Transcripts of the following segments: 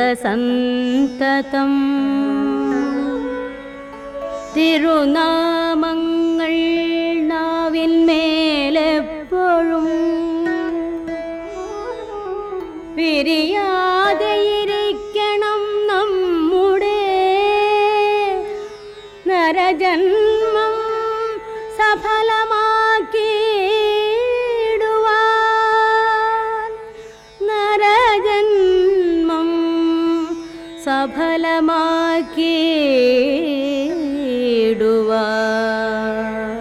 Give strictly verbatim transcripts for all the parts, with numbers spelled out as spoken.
സന്തതം തിരുനാമങ്ങൾ നാവിന്മേലെപ്പോഴും പിരിയാതെയിരിക്കണം നമ്മുടെ നരജന്മം സഫലമാക്കിയിടുവാൻ നരജന്മം സഫലമാക്കിയിടുവാൻ.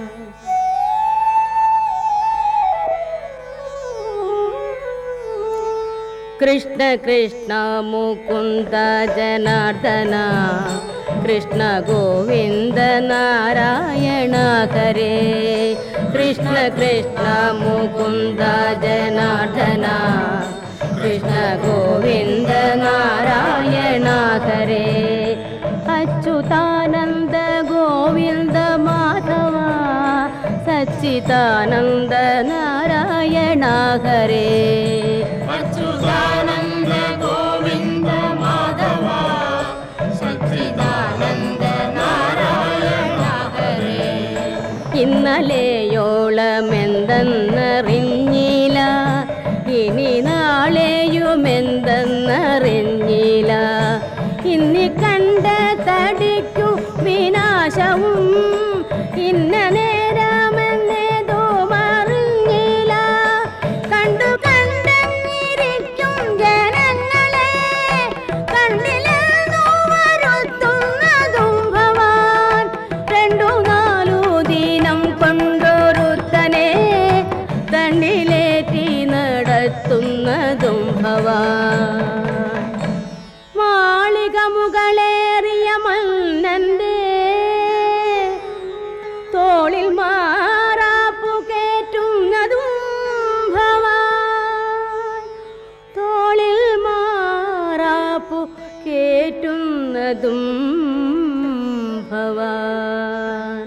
കൃഷ്ണ കൃഷ്ണ മുകുന്ദ ജനാർദ്ദന കൃഷ്ണ ഗോവിന്ദ നാരായണ ഹരേ. കൃഷ്ണ കൃഷ്ണ മുകുന്ദ ജനാർദ്ദന കൃഷ്ണ ഗോവിന്ദ നാരായണ ഹരേ. അച്യുതാനന്ദ ഗോവിന്ദ മാധവ സച്ചിദാനന്ദ നാരായണ ഹരേ. അച്യുതാനന്ദ ഗോവിന്ദ മാധവ സച്ചിദാനന്ദ നാരായണ ഹരേ. ഇന്നലെയോളമെന്തെന്നറിഞ്ഞില്ല ഇനി നാളെയുമെന്തെന്നറിഞ്ഞില്ല. ഇന്നി കണ്ട തടിക്കു വിനാശവും ഇന്ന നേരമെന്നേതോ അറിഞ്ഞില്ല. കണ്ടു കണ്ടെന്നിരിക്കും ജനങ്ങളെ കണ്ടില്ലെന്നു വരുത്തുന്നതും ഭവാൻ. രണ്ടു നാലു ദിനം കൊണ്ടൊരുത്തനെ തണ്ടിലേറ്റി നടത്തുന്നതും ഭവാൻ. മാളിക മുകളേറിയ മന്നന്റെ തോളിൽ മാറാപ്പു കേറ്റുന്നതും ഭവാൻ. തോളിൽ മാറാപ്പു കേറ്റുന്നതും ഭവാൻ.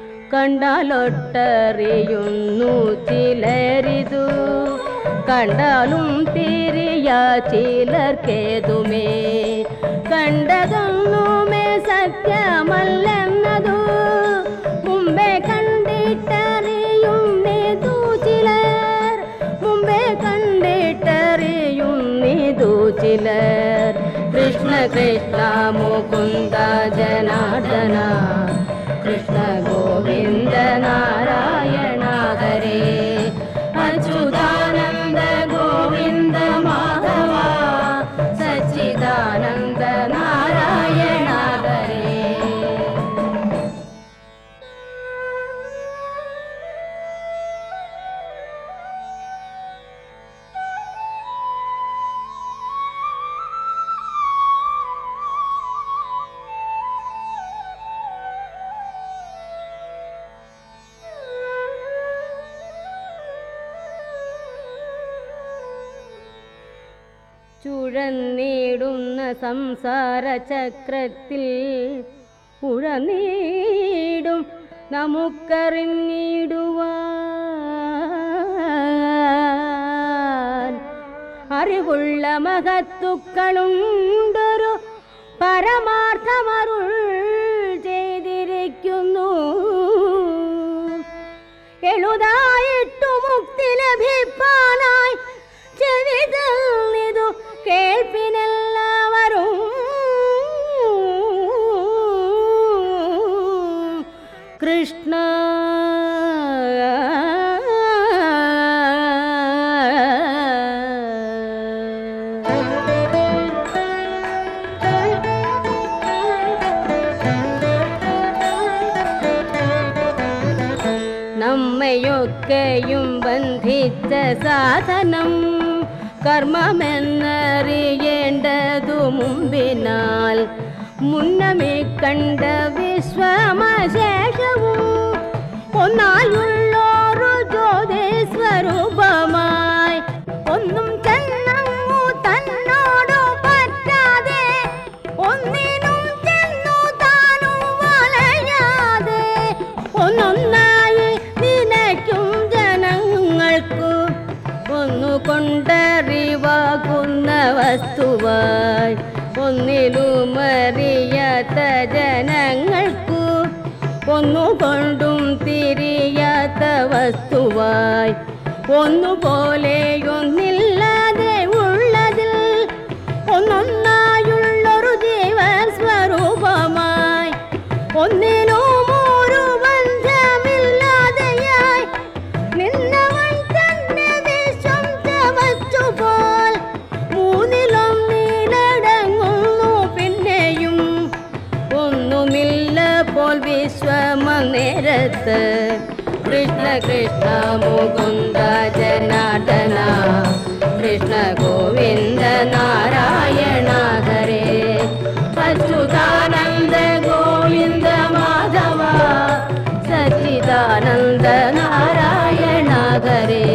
കണ്ടാലൊട്ടറിയുന്നു ചിലരിതു കണ്ടാലും തിരിയ ചിലർക്കേതുമേ. കണ്ടതൊന്നുമേ സത്യമല്ലെന്നതു മുമ്പേ കണ്ടിട്ടറിയുന്നിതു ചിലർ. മുമ്പേ കണ്ടിട്ടറിയുന്നിതു ചിലർ. കൃഷ്ണ കൃഷ്ണ മുകുന്ദ ജനാർദ്ദന കൃഷ്ണ ഗോവിന്ദ നാരായണ ഹരേ. അച്യുതാനന്ദ ഗോവിന്ദ മാധവ സച്ചിദാനന്ദ നാരായണ ഹരേ. ചുഴന്നിടുന്ന സംസാര ചക്രത്തിൽ ഉഴനീടും നമുക്കറിഞ്ഞിടുവാൻ. അറിവുള്ള മഹത്തുക്കളുണ്ടൊരു പരമാർത്ഥമരുൾ ചെയ്തിരിക്കുന്നു. എളുതായിട്ടു മുക്തി ലഭിപ്പാനായി ചെവിതന്നിതു കേൾപ്പിനെല്ലാവരും. കൃഷ്ണ നമ്മയൊക്കെയും ബന്ധിച്ച സാധനം കർമ്മമെന്നറിയേണ്ടതു മുമ്പിനാൽ. മുന്നമേ കണ്ട വിശ്വമശേഷവും ഒന്നായുള്ളൊരു ജ്യോതിസ്വരൂപമായി ഒന്നും ചെന്നങ്ങു തന്നോടു പറ്റാതെ ഒന്നിനും ചെന്നു താനും വലയാതെ ഒന്നൊന്നായി നിനയ്ക്കും ജനങ്ങൾക്കു ഒന്നുകൊണ്ടറിവാകുന്ന വസ്തുവായി ഒന്നിലുമറിയാത്ത ജനങ്ങൾക്കു ഒന്നുകൊണ്ടും തിരിയാത്ത വസ്തുവായി ഒന്നുപോലെയൊന്നില്ലാതെ ഉള്ളതിൽ ഒന്നൊന്നായുള്ളൊരു ജീവസ്വരൂപമായി ഒന്നിനും ഒരു ബന്ധമില്ലാതെയായി നിന്നവൻ തന്നെ വിശ്വം ചവച്ചുപോൽ മൂന്നിലും നീലടങ്ങുന്നു പിന്നെയും ഒന്നുമില്ല പോൽ വിശ്വമനേരത്ത് കൃഷ്ണ കൃഷ്ണ മുകുന്ദ ജനാർദ്ദന കൃഷ്ണ ഗോവിന്ദ നാരായണ ഹരേ അച്യുതാനന്ദ ഗോവിന്ദ മാധവ സച്ചിദാനന്ദ നാരായണ ഹരേ.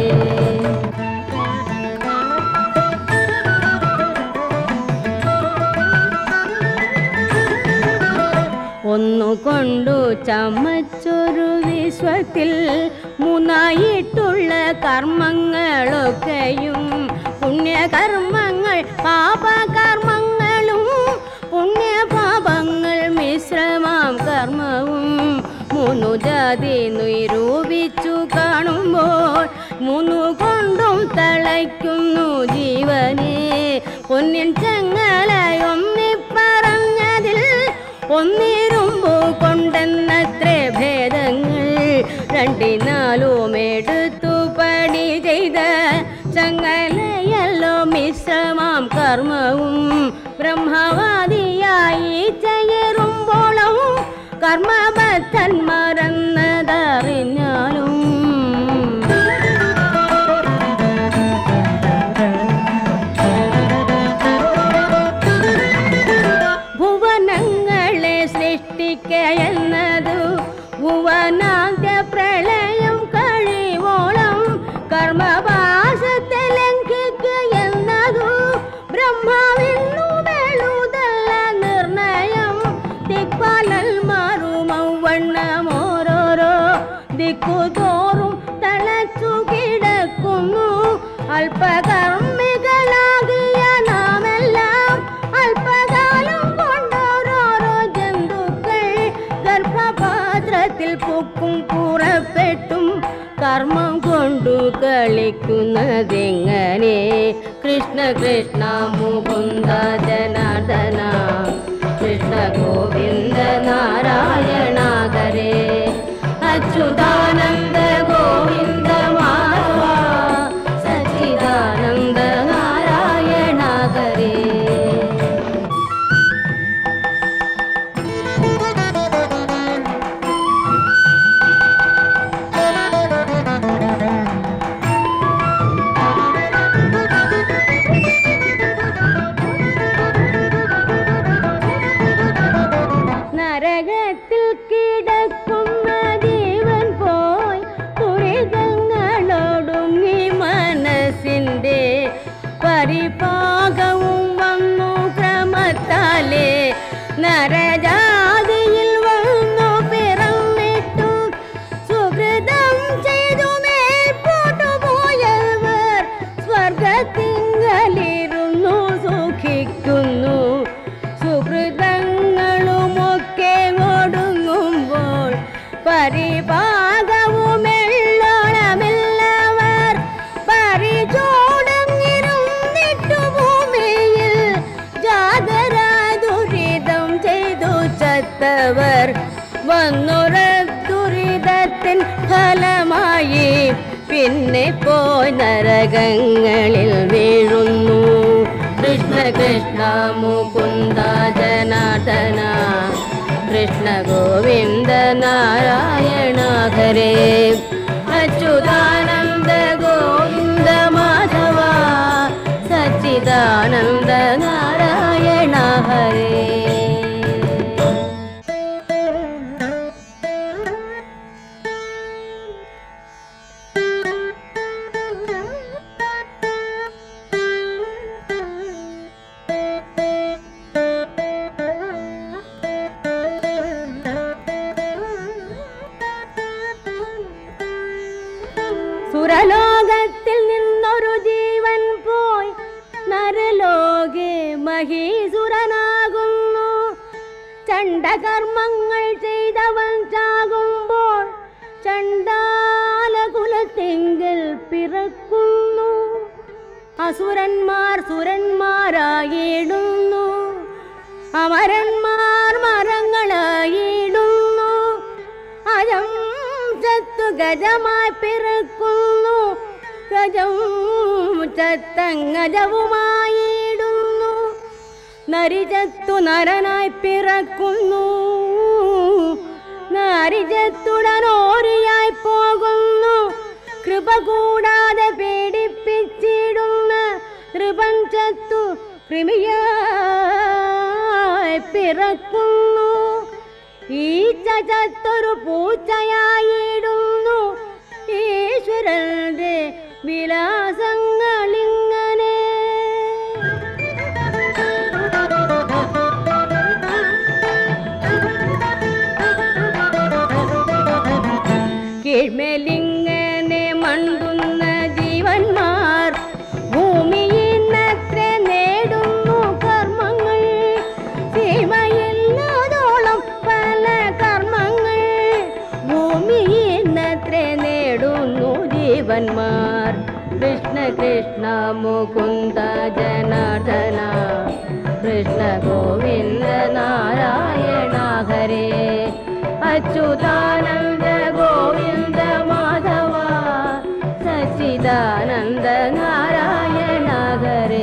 ഒന്നുകൊണ്ടു ചമച്ചൊരു വിശ്വത്തിൽ മൂന്നായിട്ടുള്ള കർമ്മങ്ങളൊക്കെയും പുണ്യകർമ്മങ്ങൾ പാപകർമ്മങ്ങളും പുണ്യപാപങ്ങൾ മിശ്രമാം കർമ്മവും മൂന്നു ജാതി നിരൂപിച്ചു കാണുമ്പോൾ മൂന്നു കൊണ്ടും തളയ്ക്കുന്നു ജീവനെ പൊന്നിൻ ചങ്ങലയൊന്നി പറഞ്ഞതിൽ ഒന്നിരുമ്പു കൊണ്ടെന്നത്രേ ഭേദങ്ങൾ രണ്ടിനാലും എടുത്തു പണി ചെയ്ത ചങ്ങലയല്ലോ മിശ്രമാം കർമ്മവും ബ്രഹ്മവാദിയായി ചേരുമ്പോളും കർമ്മബദ്ധൻ മറന്നതറിഞ്ഞാലും എന്നതു ഭുവനാന്ത്യ പ്രളയം കഴിവോളം കർമ്മപാശത്തെ ലംഘിക്കുക എന്നതു ബ്രഹ്മാവിന്നു വെളുതല്ല നിർണയം ദിക്പാലൽ മാറുമൗവണ്ണമോരോരോ ദിക്കുതോറും തളച്ചു കിടക്കുന്നു അല്പകർമ്മികളാകിയ നാമെല്ലാം അല്പകാലം കൊണ്ടോരോരോ ജന്തുക്കൾ ഗർഭപാത്രത്തിൽ പൊക്കും പുറപ്പെട്ടും കർമ്മം കൊണ്ടു കളിക്കുന്നതെങ്ങനെ കൃഷ്ണ കൃഷ്ണ മുകുന്ദ ജനാർദ്ദന കൃഷ്ണ ഗോവിന്ദ നാരായണ ഹരേ അച്യുതാനന്ദ ഗോവിന്ദ മാധവ സച്ചിദാനന്ദ നാരായണ ഹരേ. നരകത്തിൽ കിടക്കുന്ന ജീവൻ പോയി ദുരിതങ്ങളോടുങ്ങി മനസ്സിൻ്റെ പരിപാകവും വന്നു ക്രമത്താലേ നരജാതിയിൽ വന്നു പിറന്നിട്ടു സുഹൃതം ചെയ്തു മേൽപോട്ടു പോയവർ സ്വർഗത്തിങ്കലിരുന്നു സുഖിക്കുന്നു സുഹൃതങ്ങളുമൊക്കെ ഒടുങ്ങുമ്പോൾ പരിപാകവുമെള്ളോളമില്ലവർ പരിചോടങ്ങിരുന്നിട്ടു ഭൂമിയിൽ ജാതര ദുരിതം ചെയ്തു ചത്തവർ വന്നുറ ദുരിതത്തിൻ ഫലമായി പിന്നെ പോയി നരകങ്ങളിൽ വീഴുന്നു കൃഷ്ണ കൃഷ്ണ മുകുന്ദ ജനാർദ്ദന കൃഷ്ണ ഗോവിന്ദ നാരായണ ഹരേ അച്യുതാനന്ദ ഗോവിന്ദ മാധവ സച്ചിദാനന്ദ നാരായണ ഹരേ. ചണ്ഡകർമ്മങ്ങൾ ചെയ്തവൻ ചാകുമ്പോൾ ചണ്ഡാലകുലത്തെങ്കിൽ പിറക്കുന്നു. അസുരന്മാർ സുരന്മാരായിടുന്നു, അമരന്മാർ മരങ്ങളായിടുന്നു. അജം ചത്തു ഗജമായി പിറക്കുന്നു, ഗജം ചത്തങ്ങജവുമായിടുന്നു. നരിചത്തു നരനായി പിറക്കുന്നു, നരിചത്തുടനോരിയായി പോകുന്നു. കൃപ കൂടാതെ പീഡിപ്പിച്ചിടുന്ന ത്രിപഞ്ചത്തു കൃമിയായി പിറക്കുന്നു. ഈച്ച ചത്തൊരു പൂച്ചയായിടുന്നു. ഈശ്വരന്റെ വിലാസങ്ങളിങ്ങനെ. കീഴ്മേലിങ്ങനെ മണ്ടുന്ന ജീവന്മാർ ഭൂമിയിന്നത്ര നേടുന്നു കർമ്മങ്ങൾ. സീമയില്ലാതോളം പല കർമ്മങ്ങൾ ഭൂമിയിന്നത്ര നേടുന്നു ജീവന്മാർ. കൃഷ്ണ കൃഷ്ണ മുകുന്ദ ജനാർദ്ദന, കൃഷ്ണ ഗോവിന്ദ നാരായണ ഹരേ. അച്യുതാനന്ദ ഗോവിന്ദ മാധവ, സച്ചിദാനന്ദ നാരായണ ഹരേ.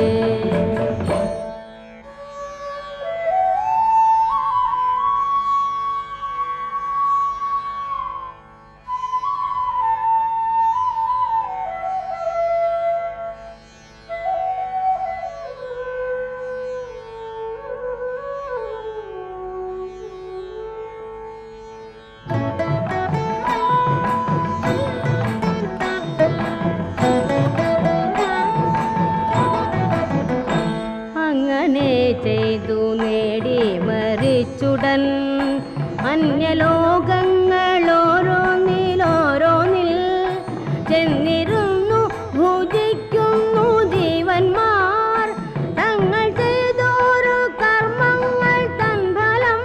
ചെയ്തു നേടി മരിച്ചുടൻ അന്യലോകങ്ങളോരോന്നിലോരോന്നിൽ ചെന്നിരുന്നു ഭുജിക്കുന്നു ജീവന്മാർ. തങ്ങൾ ചെയ്തോരു കർമ്മങ്ങൾ തൻ ഫലം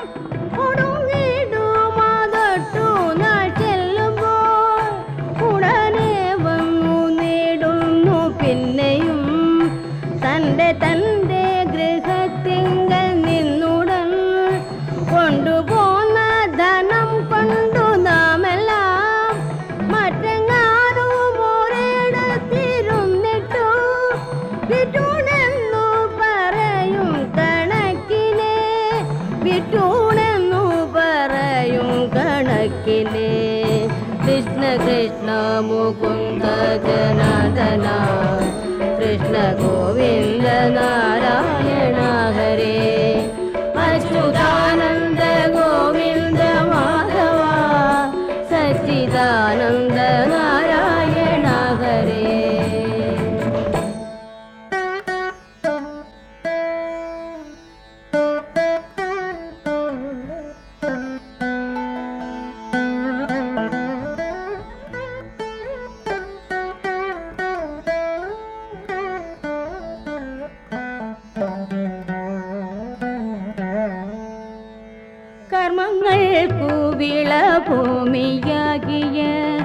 ഒടുങ്ങിടുമാതൊട്ടു നാൾ ചെല്ലുമ്പോൾ ഉടനെ വന്നു നേടുന്നു പിന്നെയും തൻ്റെ തൻ്റെ ഗൃഹത്തിങ്കൽ നിന്നുടൻ കൊണ്ടുപോന്ന ധനം കൊണ്ടു നാമെല്ലാം മറ്റെങ്ങാനും ഒരിടത്തിരുന്നിട്ടു വിറ്റൂണെന്നു പറയും കണക്കിനെ, വിറ്റൂണെന്നു പറയും കണക്കിനെ. കൃഷ്ണ കൃഷ്ണ മുകുന്ദ ജനാർദ്ദന, കൃഷ്ണ ഗോവിന്ദ നാരായണ ഹരേ. അച്യുതാനന്ദ ഗോവിന്ദ മാധവ, സച്ചിദാനന്ദ നാരായണ ഹരേ. കർമ്മങ്ങൾക്കു വിളഭൂമിയാകിയ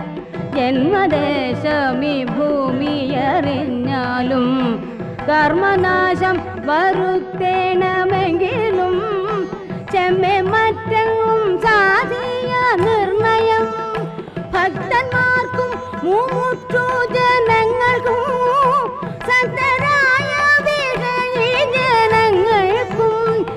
ജന്മദേശമി ഭൂമിയറിഞ്ഞാലും കർമ്മനാശം വരുത്തേണമെങ്കിലും ചെമ്മെ മറ്റെങ്ങും സാധിയ നിർണയം. ഭക്തന്മാർക്കും മുമുക്ഷു ജനങ്ങൾക്കും സത്തരായ വിഷയി ജനങ്ങൾക്കും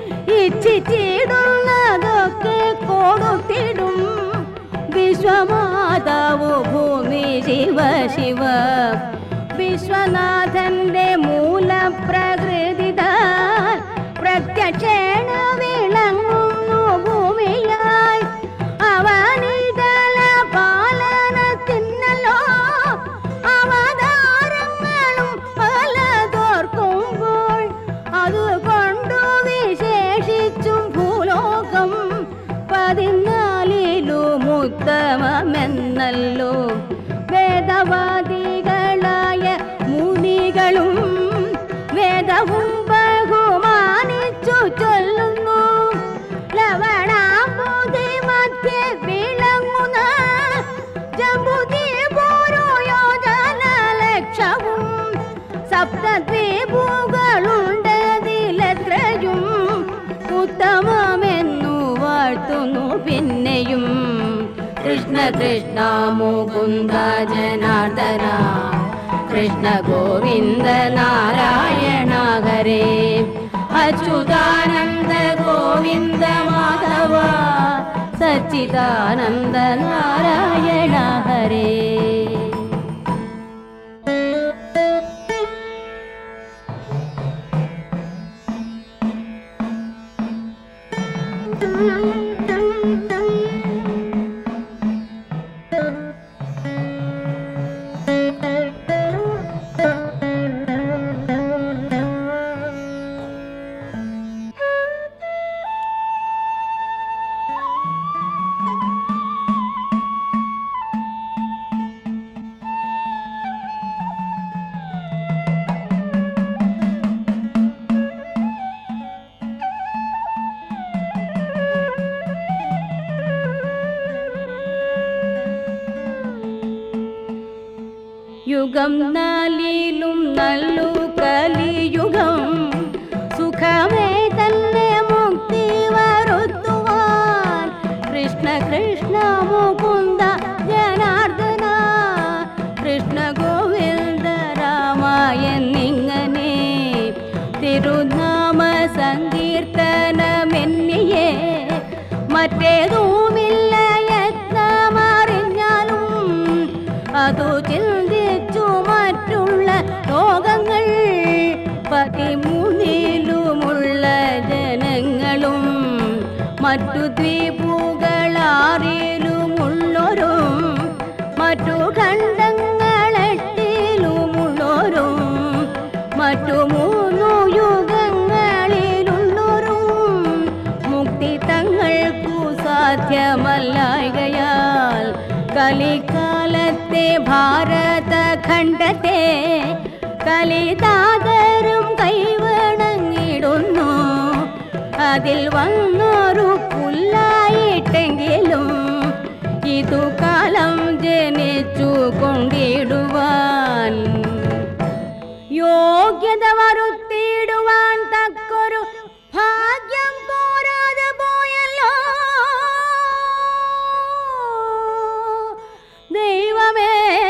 ഇച്ഛിച്ചിടുന്നതൊക്കെ കൊടുത്തിടും വിശ്വമാതാവു ഭൂമി ശിവ ശിവ. വിശ്വനാഥന്റെ മൂലപ്രകൃതിതാൽ പ്രത്യക്ഷേണ വിളങ്ങുന്നു ഭൂമിയായി. അവനിതല പാലനത്തിന്നല്ലോ അവതാരങ്ങളും പലതോർക്കുമ്പോൾ അതുകൊണ്ടു വിശേഷിച്ചും ഭൂലോകം പതിനാലിലും ഉത്തമമെന്നല്ലോ വേദവാദികളായ മുനികളും വേദവും ബഹുമാനിച്ചു ചൊല്ലുന്നു. ഉത്തമമെന്നു വാഴ്ത്തുന്നു പിന്നെയും. കൃഷ്ണ കൃഷ്ണ മുകുന്ദ ജനാർദ്ദന കൃഷ്ണ ഗോവിന്ദ നാരായണ ഹരേ. അച്യുതാനന്ദ ഗോവിന്ദ മാധവ സച്ചിദാനന്ദ നാരായണ ഹരേ. യുഗം നാലിലും നല്ലു കലിയുഗം സുഖമേ തന്നെ മുക്തി വരുത്തുവാൻ. കൃഷ്ണ കൃഷ്ണ മുകുന്ദ ജനാർദ്ദന കൃഷ്ണ ഗോവിന്ദ രാമ എന്നിങ്ങനെ തിരുനാമ സങ്കീർത്തനമെന്നിയെ മറ്റേതുമില്ല യത്നമറിഞ്ഞാലും അതു ചിന്തിച്ചു മറ്റുള്ള ലോകങ്ങൾ പതിമൂന്നിലുമുള്ള ജനങ്ങളും മറ്റു ദ്വീപുകളാറിലുമുള്ളോരും മറ്റു ഖണ്ഡങ്ങളെട്ടിലുമുള്ളോരും മറ്റു മൂന്നു യുഗങ്ങളിലുള്ളോരും മുക്തി തങ്ങൾക്കു സാധ്യമല്ലായകയാൽ കലികാലത്തെ ഭാരതഖണ്ഡത്തെ കലിതാതരും കൈവണങ്ങിടുന്നു. അതിൽ വന്നൊരു പുല്ലായിട്ടെങ്കിലും ഇതു കാലം ജനിച്ചു കൊണ്ടിടുവാൻ യോഗ്യത വരുത്തിയിടുവാൻ തക്കൊരു ഭാഗ്യം പോരാതെ പോയല്ലോ. ദൈവമേ,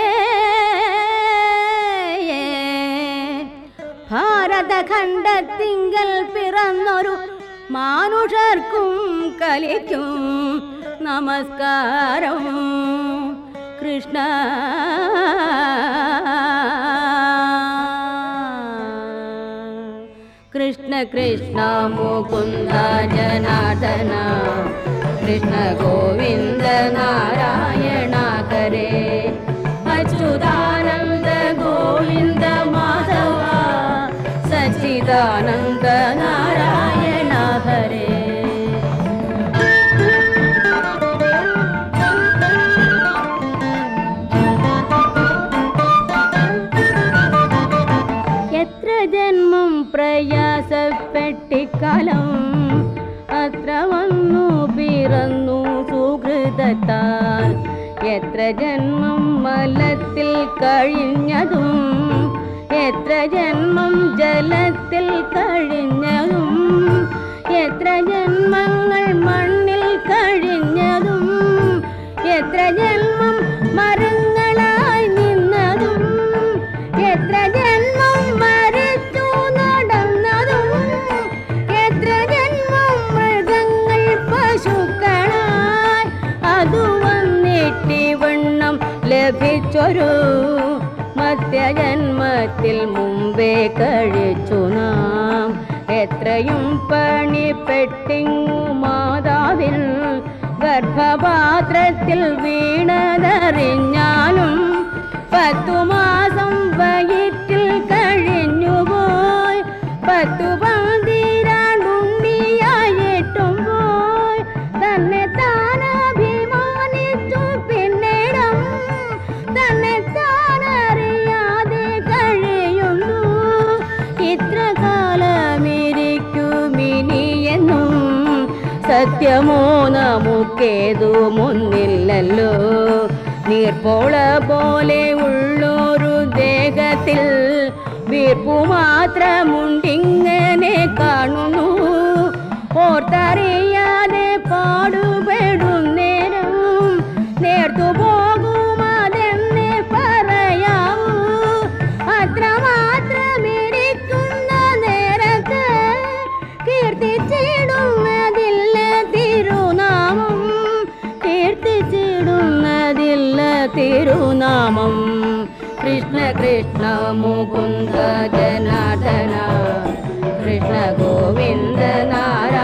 ഭാരതഖണ്ഡത്തിങ്കൽ പിറന്നൊരു മാനുഷർക്കും കലിക്കും നമസ്കാരം. കൃഷ്ണ കൃഷ്ണ കൃഷ്ണ മുകുന്ദ ജനാർദ്ദന കൃഷ്ണ ഗോവിന്ദ നാരായണ ഹരേ. അച്യുതാനന്ദ ഗോവിന്ദ മാധവ സച്ചിദാനന്ദ നാരായണ ഹരേ. എത്ര ജന്മം പ്രയാസപ്പെട്ടിക്കാലം അത്ര വന്നു പിറന്നു സുഹൃതത്താൽ. എത്ര ജന്മം മലത്തിൽ കഴിഞ്ഞതും എത്ര ജന്മം ജലത്തിൽ കഴിഞ്ഞതും എത്ര ജന്മങ്ങൾ മണ്ണിൽ കഴിഞ്ഞതും എത്ര ജന്മം മരങ്ങളായി നിന്നതും എത്ര ജന്മം മരിച്ചു നടന്നതും എത്ര ജന്മം മൃഗങ്ങൾ പശുക്കളായി അതു വന്നിട്ടിവണ്ണം ലഭിച്ചൊരു മധ്യജന്മത്തിൽ മുമ്പേ കഴിച്ചു നാം. എത്രയും പണിപ്പെട്ടിങ്ങു മാതാവിൽ ഗർഭപാത്രത്തിൽ വീണതറിഞ്ഞാലും പത്തു മാസം വയറ്റിൽ കഴിഞ്ഞുപോയി. പത്തു പന്തിരാണ്ടുണ്ണിയായിട്ടും പോയി. തന്നെ താനഭിമാനിച്ചു പിന്നിടം തന്നെ താനറിയാതെ കഴിയുന്നു. ഇത്ര കാലമിരിക്കുമിനിയെന്നും സത്യമോ നമുക്കേതുമൊന്നില്ലല്ലോ. നീർപ്പോള പോലെ ഉള്ളൊരു ദേഹത്തിൽ വീർപ്പു മാത്രമുണ്ടിങ്ങനെ കാണുന്നു. ഓർത്ത കീർത്തിച്ചിടുന്നതില്ല തിരുനാമം കീർത്തിച്ചിടുന്നതില്ല തിരുനാമം കൃഷ്ണ കൃഷ്ണ മുകുന്ദ ജനാർദ്ദന കൃഷ്ണ ഗോവിന്ദ നാരായണ